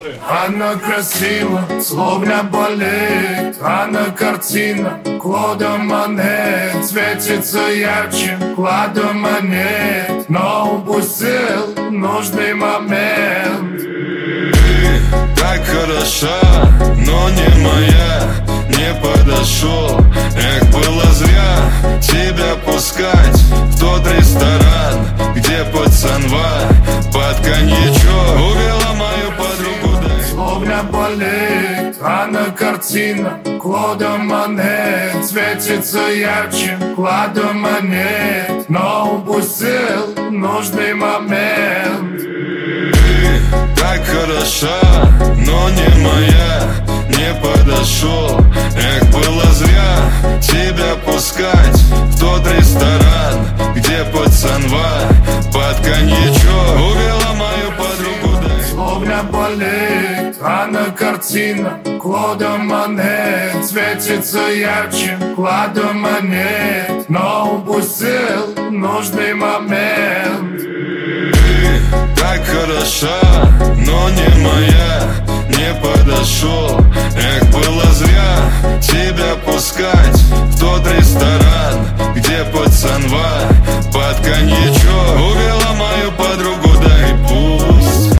Она красива, словно балет. Она картина, Клода Моне. Светится ярче, Клада монет. Но упустил нужный момент. Ты так хороша, но не моя. Не подошел, эх, было зря тебя пускать в тот ресторан, где пацанва под коньячок увела мою подругу. Словно балет, она картина, Клода Моне. Светится ярче, Клада монет. Но упустил нужный момент. Ты так хороша, но не моя. Не подошел, эх, было зря тебя пускать в тот ресторан, где пацанва под коньячок увела мою подругу. Словно балет, она картина, Клода Моне. Светится ярче, Клада монет. Но упустил нужный момент. Ты так хороша, но не моя. Не подошел, эх, было зря тебя пускать в тот